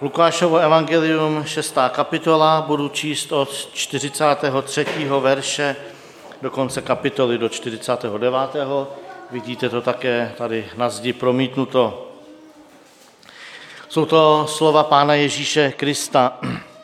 Lukášovo evangelium, 6. kapitola, budu číst od 43. verše do konce kapitoly do 49. Vidíte to také tady na zdi promítnuto. Jsou to slova Pána Ježíše Krista.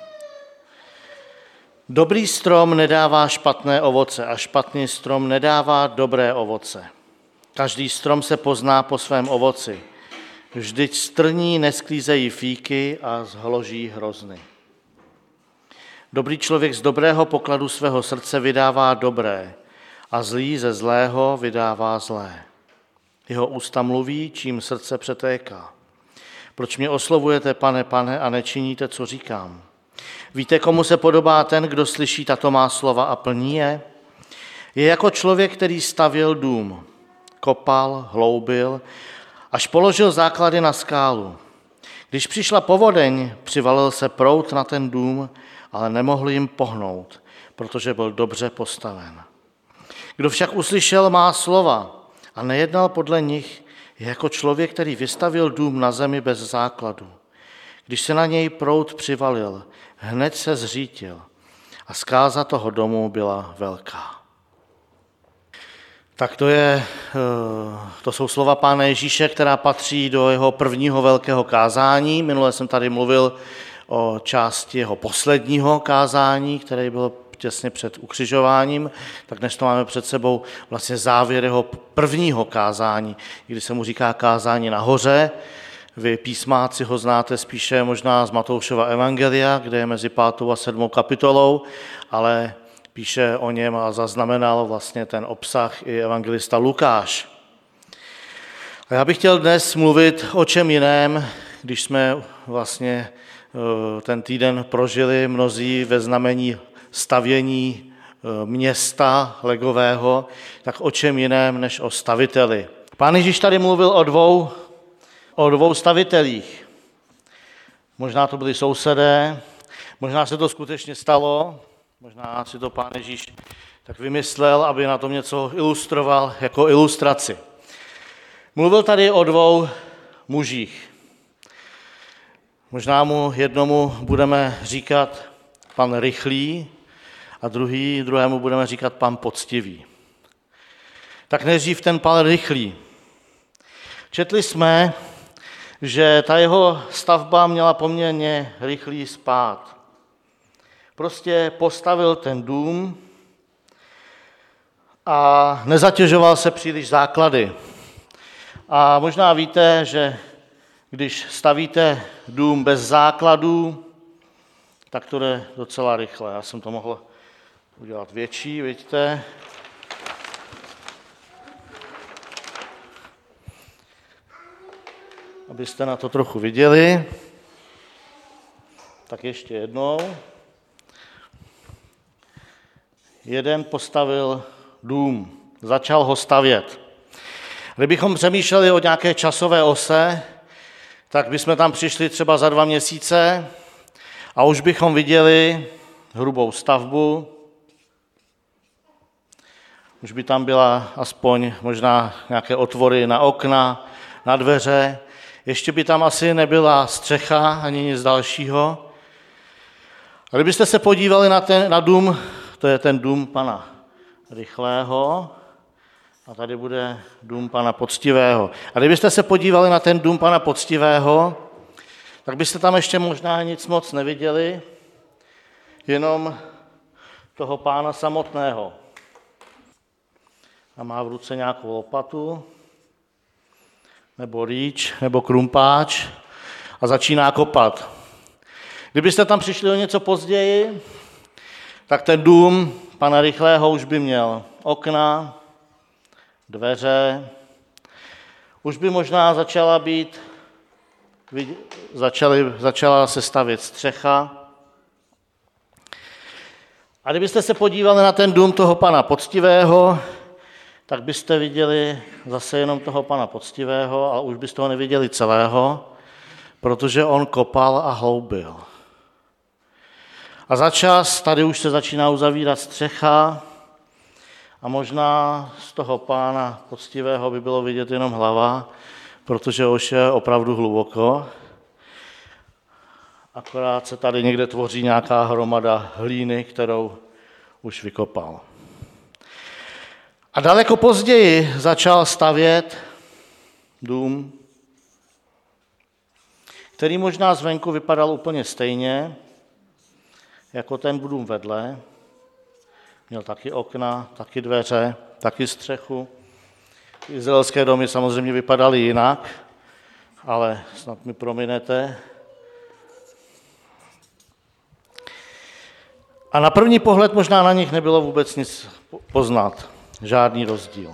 Dobrý strom nedává špatné ovoce a špatný strom nedává dobré ovoce. Každý strom se pozná po svém ovoci. Vždyť z trní nesklízejí fíky a z hloží hrozny. Dobrý člověk z dobrého pokladu svého srdce vydává dobré a zlý ze zlého vydává zlé. Jeho ústa mluví, čím srdce přetéká. Proč mě oslovujete, pane, pane, a nečiníte, co říkám? Víte, komu se podobá ten, kdo slyší tato má slova a plní je? Je jako člověk, který stavěl dům, kopal, hloubil, až položil základy na skálu. Když přišla povodeň, přivalil se proud na ten dům, ale nemohl jim pohnout, protože byl dobře postaven. Kdo však uslyšel má slova a nejednal podle nich, je jako člověk, který vystavil dům na zemi bez základu. Když se na něj proud přivalil, hned se zřítil a zkáza toho domu byla velká. Tak to jsou slova Pána Ježíše, která patří do jeho prvního velkého kázání. Minule jsem tady mluvil o části jeho posledního kázání, které bylo těsně před ukřižováním, tak dnes to máme před sebou vlastně závěr jeho prvního kázání, kdy se mu říká kázání nahoře. Vy písmáci ho znáte spíše možná z Matoušova evangelia, kde je mezi 5. a 7. kapitolou, ale píše o něm a zaznamenal vlastně ten obsah i evangelista Lukáš. A já bych chtěl dnes mluvit o čem jiném, když jsme vlastně ten týden prožili mnozí ve znamení stavění města legového, tak o čem jiném než o staviteli. Pán Ježíš tady mluvil o dvou stavitelích. Možná to byli sousedé, možná se to skutečně stalo, možná si to Pán Ježíš tak vymyslel, aby na tom něco ilustroval jako ilustraci. Mluvil tady o dvou mužích. Možná mu jednomu budeme říkat pan rychlý a druhému budeme říkat pan poctivý. Tak nejdřív ten pan rychlý. Četli jsme, že ta jeho stavba měla poměrně rychlý spád. Prostě postavil ten dům a nezatěžoval se příliš základy. A možná víte, že když stavíte dům bez základů, tak to jde docela rychle. Já jsem to mohl udělat větší, vidíte. Abyste na to trochu viděli. Tak ještě jednou. Jeden postavil dům, začal ho stavět. Kdybychom přemýšleli o nějaké časové ose, tak bychom tam přišli třeba za 2 měsíce a už bychom viděli hrubou stavbu. Už by tam byla aspoň možná nějaké otvory na okna, na dveře. Ještě by tam asi nebyla střecha ani nic dalšího. A kdybyste se podívali na dům, to je ten dům pana Rychlého, a tady bude dům pana Poctivého. A kdybyste se podívali na ten dům pana Poctivého, tak byste tam ještě možná nic moc neviděli, jenom toho pána samotného. A má v ruce nějakou lopatu, nebo rýč, nebo krumpáč a začíná kopat. Kdybyste tam přišli o něco později, tak ten dům pana Rychlého už by měl okna, dveře, už by možná začala se stavět střecha. A kdybyste se podívali na ten dům toho pana Poctivého, tak byste viděli zase jenom toho pana Poctivého, ale už byste ho neviděli celého, protože on kopal a hloubil. A za čas tady už se začíná uzavírat střecha a možná z toho pána Poctivého by bylo vidět jenom hlava, protože už je opravdu hluboko. Akorát se tady někde tvoří nějaká hromada hlíny, kterou už vykopal. A daleko později začal stavět dům, který možná zvenku vypadal úplně stejně, jako ten dům vedle. Měl taky okna, taky dveře, taky střechu. Izraelské domy samozřejmě vypadaly jinak, ale snad mi prominete. A na první pohled možná na nich nebylo vůbec nic poznat, žádný rozdíl.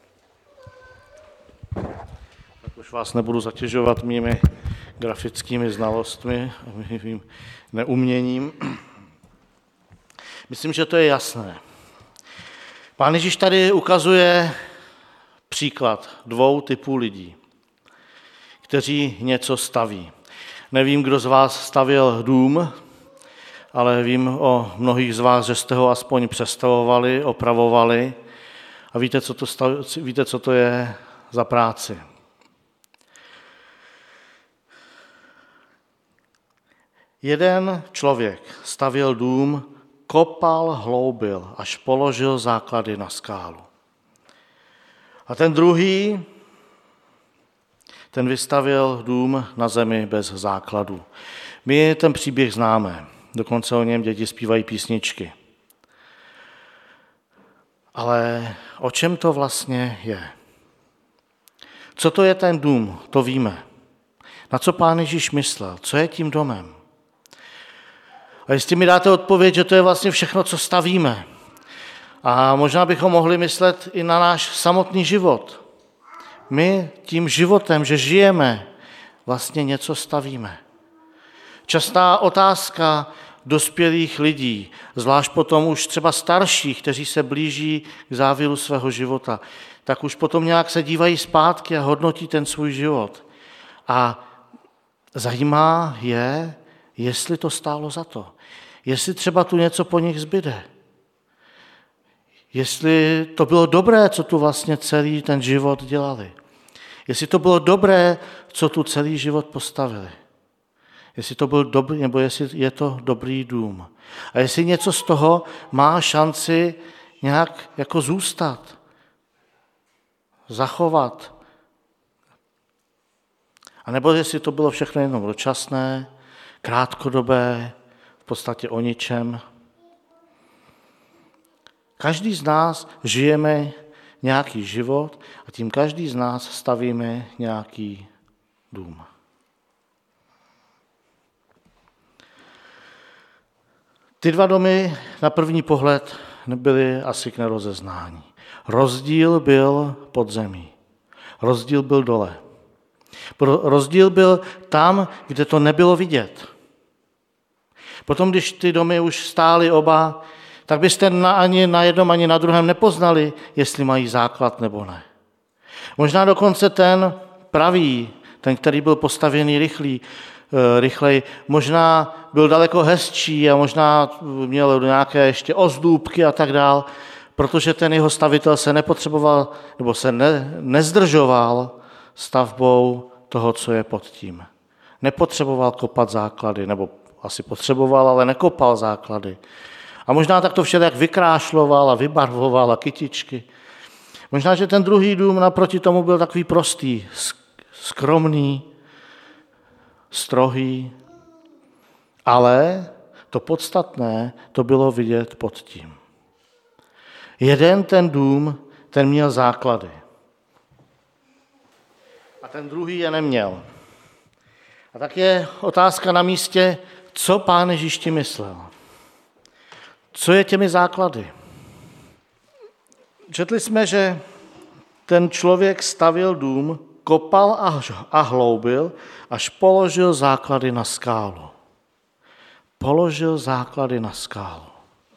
Tak už vás nebudu zatěžovat mými grafickými znalostmi, mým neuměním. Myslím, že to je jasné. Pán Ježíš tady ukazuje příklad 2 typů lidí, kteří něco staví. Nevím, kdo z vás stavěl dům, ale vím o mnohých z vás, že jste ho aspoň přestavovali, opravovali a víte, co to je za práci. Jeden člověk stavěl dům, kopal, hloubil, až položil základy na skálu. A ten druhý, ten vystavěl dům na zemi bez základu. My ten příběh známe, dokonce o něm děti zpívají písničky. Ale o čem to vlastně je? Co to je ten dům, to víme. Na co Pán Ježíš myslel? Co je tím domem? A jestli mi dáte odpověď, že to je vlastně všechno, co stavíme. A možná bychom mohli myslet i na náš samotný život. My tím životem, že žijeme, vlastně něco stavíme. Častá otázka dospělých lidí, zvlášť potom už třeba starších, kteří se blíží k závěru svého života, tak už potom nějak se dívají zpátky a hodnotí ten svůj život. A zajímá je, jestli to stálo za to. Jestli třeba tu něco po nich zbyde. Jestli to bylo dobré, co tu vlastně celý ten život dělali. Jestli to bylo dobré, co tu celý život postavili. Jestli to byl dobrý, nebo jestli je to dobrý dům. A jestli něco z toho má šanci nějak jako zůstat, zachovat. A nebo jestli to bylo všechno jenom dočasné, krátkodobé, v podstatě o ničem. Každý z nás žijeme nějaký život a tím každý z nás stavíme nějaký dům. Ty 2 domy na první pohled nebyly asi k nerozeznání. Rozdíl byl pod zemí. Rozdíl byl dole. Rozdíl byl tam, kde to nebylo vidět. Potom, když ty domy už stály oba, tak byste ani na jednom, ani na druhém nepoznali, jestli mají základ nebo ne. Možná dokonce ten pravý, ten, který byl postavený rychleji, možná byl daleko hezčí a možná měl nějaké ještě ozdůbky a tak dál, protože ten jeho stavitel se nepotřeboval, nebo se nezdržoval stavbou toho, co je pod tím. Nepotřeboval kopat základy, nebo asi potřeboval, ale nekopal základy. A možná tak to všelijak vykrášloval a vybarvoval a kytičky. Možná, že ten druhý dům naproti tomu byl takový prostý, skromný, strohý, ale to podstatné, to bylo vidět pod tím. Jeden ten dům, ten měl základy. A ten druhý je neměl. A tak je otázka na místě, co Pán Ježíš tím myslel. Co je těmi základy? Četli jsme, že ten člověk stavěl dům, kopal a hloubil, až položil základy na skálu. Položil základy na skálu.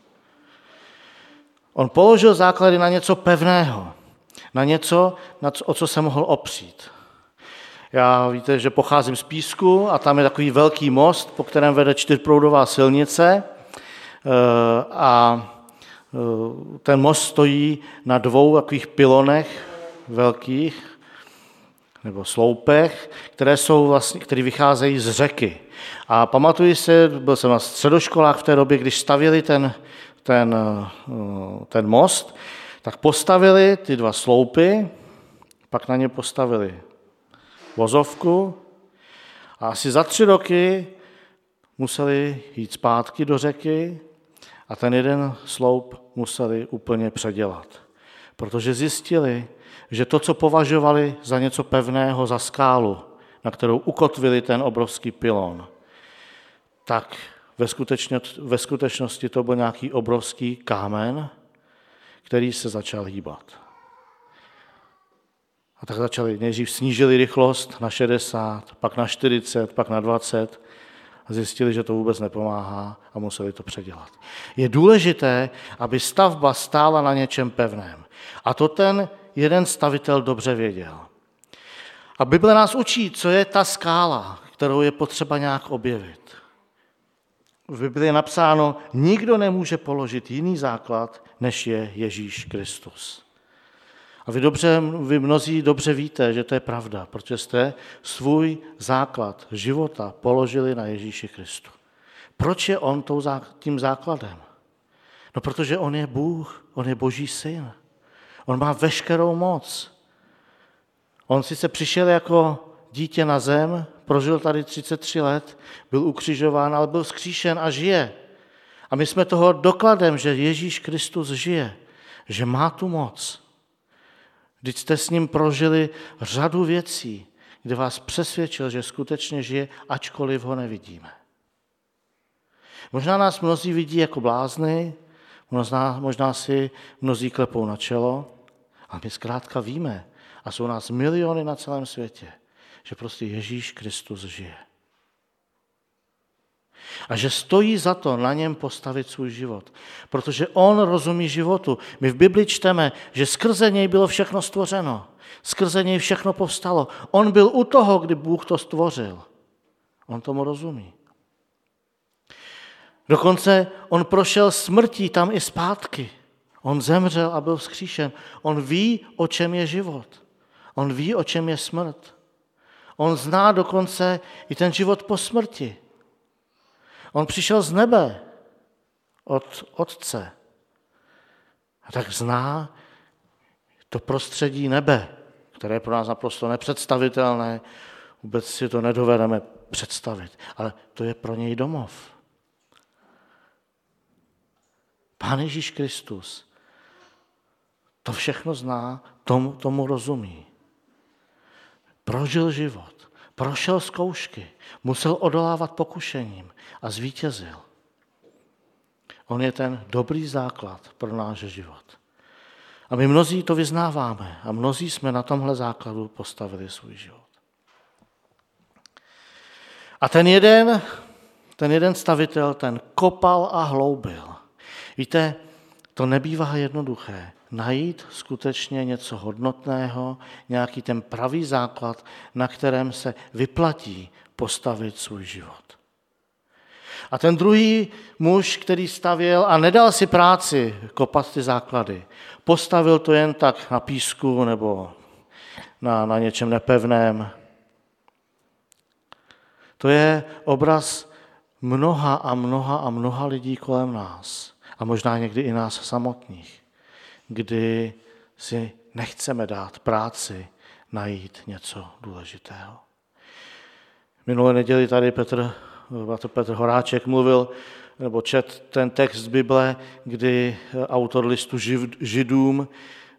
On položil základy na něco pevného, na něco, o co se mohl opřít. Já víte, že pocházím z Písku a tam je takový velký most, po kterém vede 4proudová silnice a ten most stojí na 2 takových pylonech velkých nebo sloupech, které vycházejí z řeky. A pamatuji se, byl jsem na středoškolách v té době, když stavěli ten most, tak postavili ty 2 sloupy, pak na ně postavili vozovku a asi za 3 roky museli jít zpátky do řeky a ten jeden sloup museli úplně předělat. Protože zjistili, že to, co považovali za něco pevného, za skálu, na kterou ukotvili ten obrovský pylon, tak ve skutečnosti to byl nějaký obrovský kámen, který se začal hýbat. A tak nejdřív snížili rychlost na 60, pak na 40, pak na 20 a zjistili, že to vůbec nepomáhá a museli to předělat. Je důležité, aby stavba stála na něčem pevném. A to ten jeden stavitel dobře věděl. A Bible nás učí, co je ta skála, kterou je potřeba nějak objevit. V Bibli je napsáno, nikdo nemůže položit jiný základ, než je Ježíš Kristus. A vy mnozí dobře víte, že to je pravda, protože jste svůj základ života položili na Ježíši Kristu. Proč je on tím základem? No, protože on je Bůh, on je Boží syn. On má veškerou moc. On sice přišel jako dítě na zem, prožil tady 33 let, byl ukřižován, ale byl vzkříšen a žije. A my jsme toho dokladem, že Ježíš Kristus žije, že má tu moc. Vždyť jste s ním prožili řadu věcí, kde vás přesvědčil, že skutečně žije, ačkoliv ho nevidíme. Možná nás mnozí vidí jako blázny, možná si mnozí klepou na čelo, ale my zkrátka víme, a jsou nás miliony na celém světě, že prostě Ježíš Kristus žije. A že stojí za to na něm postavit svůj život. Protože on rozumí životu. My v Bibli čteme, že skrze něj bylo všechno stvořeno. Skrze něj všechno povstalo. On byl u toho, kdy Bůh to stvořil. On tomu rozumí. Dokonce on prošel smrtí tam i zpátky. On zemřel a byl vzkříšen. On ví, o čem je život. On ví, o čem je smrt. On zná dokonce i ten život po smrti. On přišel z nebe od Otce. A tak zná to prostředí nebe, které je pro nás naprosto nepředstavitelné. Vůbec si to nedovedeme představit. Ale to je pro něj domov. Pán Ježíš Kristus to všechno zná, tomu rozumí. Prožil život, prošel zkoušky, musel odolávat pokušením a zvítězil. On je ten dobrý základ pro náš život. A my mnozí to vyznáváme a mnozí jsme na tomhle základu postavili svůj život. A ten jeden stavitel, ten kopal a hloubil. Víte, to nebývá jednoduché. Najít skutečně něco hodnotného, nějaký ten pravý základ, na kterém se vyplatí postavit svůj život. A ten druhý muž, který stavěl a nedal si práci kopat ty základy, postavil to jen tak na písku nebo na něčem nepevném. To je obraz mnoha lidí kolem nás a možná někdy i nás samotných, kdy si nechceme dát práci najít něco důležitého. Minulé neděli tady Petr Horáček mluvil, nebo čet ten text z Bible, kdy autor listu Židům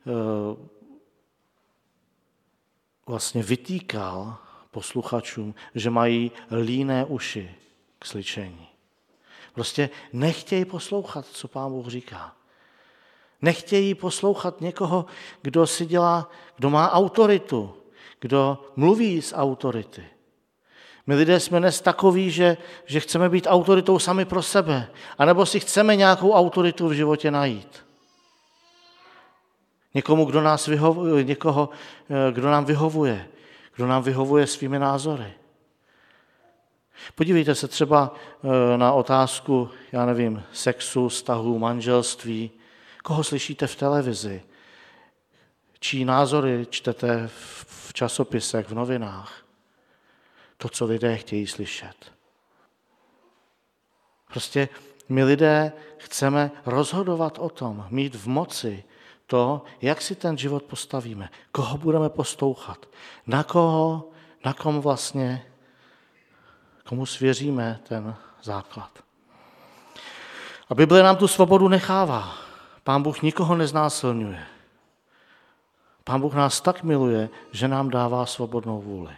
vlastně vytýkal posluchačům, že mají líné uši k slyšení. Prostě nechtějí poslouchat, co Pán Bůh říká. Nechtějí poslouchat někoho, kdo má autoritu, kdo mluví z autority. My lidé jsme dnes takoví, že chceme být autoritou sami pro sebe, anebo si chceme nějakou autoritu v životě najít. Kdo nám vyhovuje svými názory. Podívejte se třeba na otázku, sexu, vztahu, manželství. Koho slyšíte v televizi? čí názory čtete v časopisech, v novinách. To, co lidé chtějí slyšet. Prostě my lidé chceme rozhodovat o tom, mít v moci to, jak si ten život postavíme, koho budeme poslouchat, komu svěříme ten základ. A Bible nám tu svobodu nechává. Pán Bůh nikoho neznásilňuje. Pán Bůh nás tak miluje, že nám dává svobodnou vůli.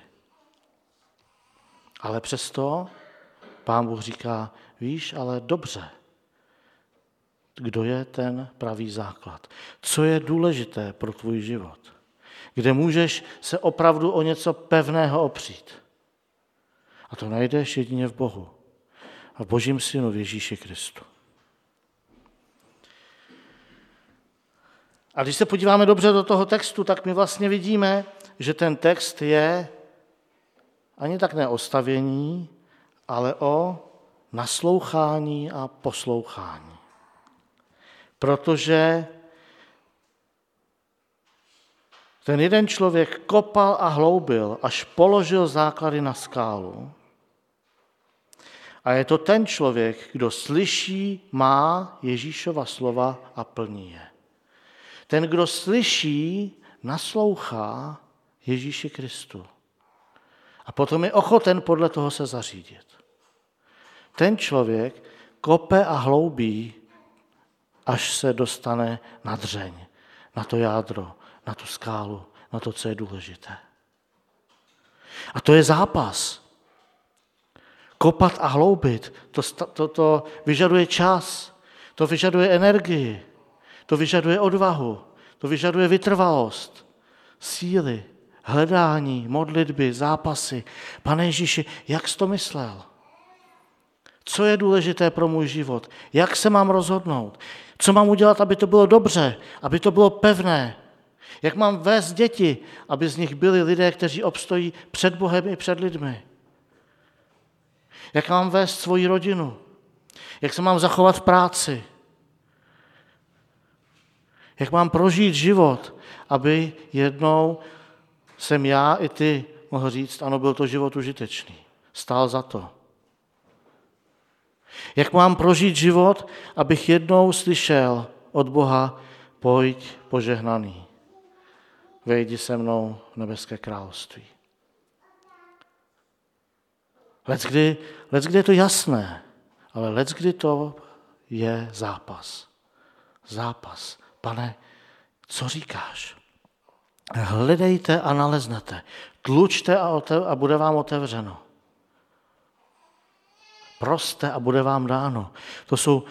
Ale přesto Pán Bůh říká, víš, ale dobře, kdo je ten pravý základ? Co je důležité pro tvůj život? Kde můžeš se opravdu o něco pevného opřít? A to najdeš jedině v Bohu a v Božím Synu v Ježíši Kristu. A když se podíváme dobře do toho textu, tak my vlastně vidíme, že ten text je ani tak ne o stavění, ale o naslouchání a poslouchání. Protože ten jeden člověk kopal a hloubil, až položil základy na skálu. A je to ten člověk, kdo slyší, má Ježíšova slova a plní je. Ten, kdo slyší, naslouchá Ježíši Kristu. A potom je ochoten podle toho se zařídit. Ten člověk kope a hloubí, až se dostane na dřeň, na to jádro, na tu skálu, na to, co je důležité. A to je zápas. Kopat a hloubit, to vyžaduje čas, to vyžaduje energii, to vyžaduje odvahu, to vyžaduje vytrvalost, síly, hledání, modlitby, zápasy. Pane Ježíši, jak jsi to myslel? Co je důležité pro můj život? Jak se mám rozhodnout? Co mám udělat, aby to bylo dobře, aby to bylo pevné? Jak mám vést děti, aby z nich byli lidé, kteří obstojí před Bohem i před lidmi? Jak mám vést svoji rodinu? Jak se mám zachovat v práci? Jak mám prožít život, aby jednou jsem já i ty mohl říct, ano, byl to život užitečný, stál za to. Jak mám prožít život, abych jednou slyšel od Boha, pojď požehnaný, vejdi se mnou v nebeské království. Leckdy je to jasné, ale leckdy to je zápas. Zápas. Pane, co říkáš? Hledejte a naleznete. Tlučte a bude vám otevřeno. Proste a bude vám dáno. To jsou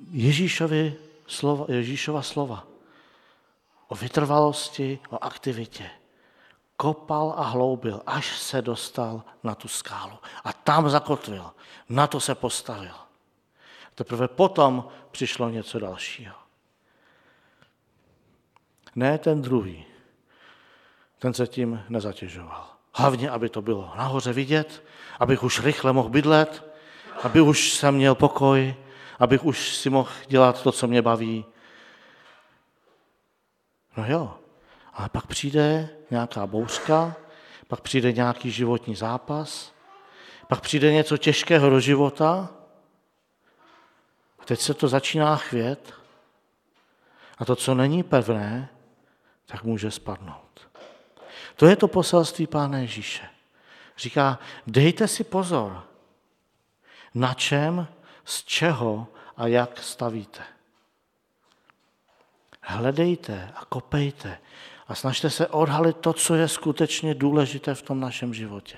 Ježíšova slova. O vytrvalosti, o aktivitě. Kopal a hloubil, až se dostal na tu skálu. A tam zakotvil. Na to se postavil. Teprve potom přišlo něco dalšího. Ne ten druhý. Ten se tím nezatěžoval. Hlavně, aby to bylo nahoře vidět, abych už rychle mohl bydlet, aby už jsem měl pokoj, abych už si mohl dělat to, co mě baví. No jo, ale pak přijde nějaká bouřka, pak přijde nějaký životní zápas, pak přijde něco těžkého do života a teď se to začíná chvět a to, co není pevné, tak může spadnout. To je to poselství Pána Ježíše. Říká, dejte si pozor, na čem, z čeho a jak stavíte. Hledejte a kopejte a snažte se odhalit to, co je skutečně důležité v tom našem životě.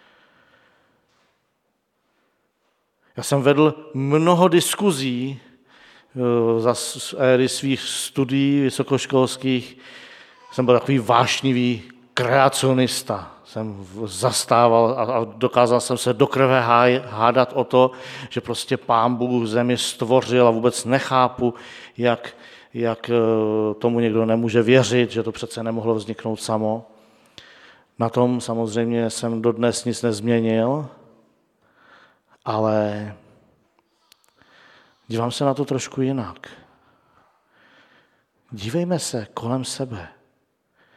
Já jsem vedl mnoho diskuzí za éry svých studií vysokoškolských. Jsem byl takový vášnivý kreacionista. Jsem zastával a dokázal jsem se do krve hádat o to, že prostě Pán Bůh zemi stvořil a vůbec nechápu, jak tomu někdo nemůže věřit, že to přece nemohlo vzniknout samo. Na tom samozřejmě jsem dodnes nic nezměnil, ale dívám se na to trošku jinak. Dívejme se kolem sebe.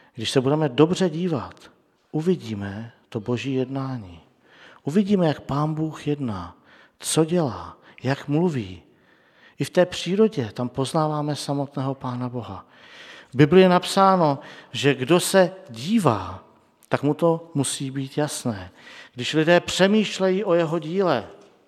Když se budeme dobře dívat, uvidíme to Boží jednání. Uvidíme, jak Pán Bůh jedná, co dělá, jak mluví. I v té přírodě tam poznáváme samotného Pána Boha. V Biblii je napsáno, že kdo se dívá, tak mu to musí být jasné. Když lidé přemýšlejí o jeho díle,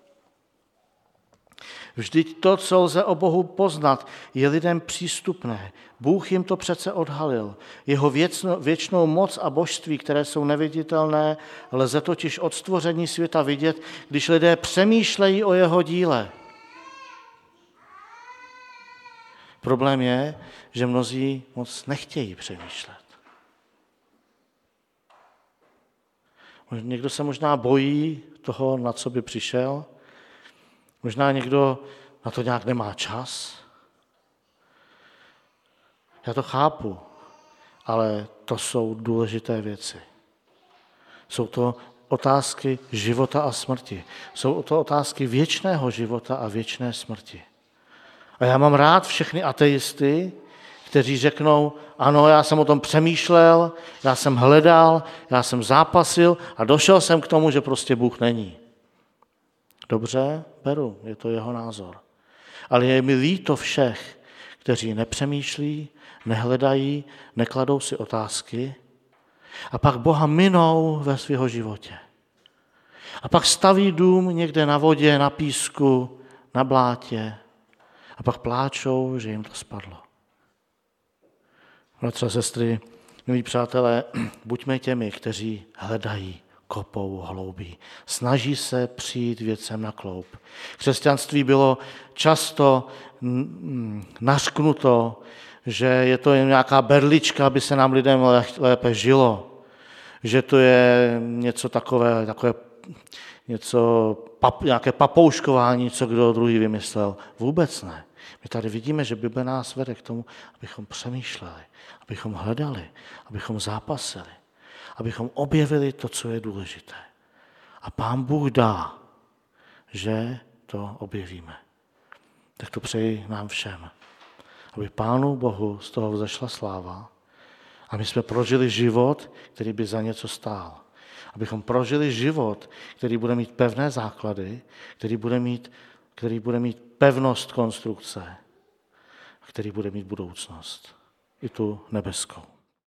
vždyť to, co lze o Bohu poznat, je lidem přístupné. Bůh jim to přece odhalil. Jeho věčnou moc a božství, které jsou neviditelné, lze totiž od stvoření světa vidět, když lidé přemýšlejí o jeho díle. Problém je, že mnozí moc nechtějí přemýšlet. Někdo se možná bojí toho, na co by přišel. Možná někdo na to nějak nemá čas. Já to chápu, ale to jsou důležité věci. Jsou to otázky života a smrti. Jsou to otázky věčného života a věčné smrti. A já mám rád všechny ateisty, kteří řeknou, ano, já jsem o tom přemýšlel, já jsem hledal, já jsem zápasil a došel jsem k tomu, že prostě Bůh není. Dobře, beru, je to jeho názor. Ale je mi líto všech, kteří nepřemýšlí, nehledají, nekladou si otázky a pak Boha minou ve svého životě. A pak staví dům někde na vodě, na písku, na blátě a pak pláčou, že jim to spadlo. Bratři a sestry, milí přátelé, buďme těmi, kteří hledají, kopou, hloubí. Snaží se přijít věcem na kloup. Křesťanství bylo často nařknuto, že je to jen nějaká berlička, aby se nám lidem lépe žilo. Že to je něco takové nějaké papouškování, co kdo druhý vymyslel. Vůbec ne. My tady vidíme, že Bible nás vede k tomu, abychom přemýšleli, abychom hledali, abychom zápasili, abychom objevili to, co je důležité. A Pán Bůh dá, že to objevíme. Tak to přeji nám všem, aby Pánu Bohu z toho vzešla sláva a my jsme prožili život, který by za něco stál. Abychom prožili život, který bude mít pevné základy, který bude mít pevnost konstrukce, a který bude mít budoucnost, i tu nebeskou.